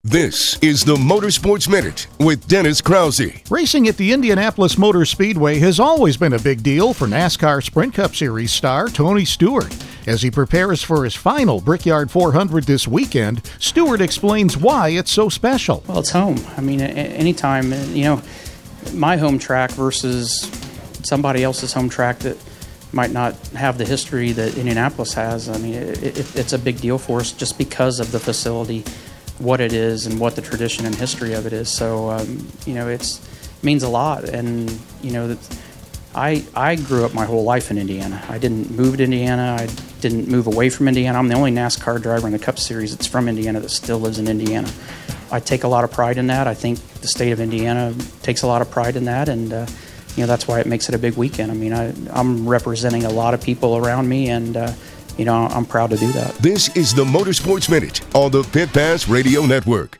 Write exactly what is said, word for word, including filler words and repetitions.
This is the Motorsports Minute with Dennis Krause. Racing at the Indianapolis Motor Speedway has always been a big deal for NASCAR Sprint Cup Series star Tony Stewart. As he prepares for his final Brickyard four hundred this weekend, Stewart explains why it's so special. Well, it's home. I mean, anytime, you know, my home track versus somebody else's home track that might not have the history that Indianapolis has. I mean, it, it, it's a big deal for us just because of the facility, what it is, and what the tradition and history of it is. So, um, you know, it's it means a lot. And, you know, I I grew up my whole life in Indiana. I didn't move to Indiana. I didn't move away from Indiana. I'm the only NASCAR driver in the Cup Series that's from Indiana that still lives in Indiana. I take a lot of pride in that. I think the state of Indiana takes a lot of pride in that, and uh, you know, that's why it makes it a big weekend. I mean, I, I'm representing a lot of people around me, and uh, you know, I'm proud to do that. This is the Motorsports Minute on the Pit Pass Radio Network.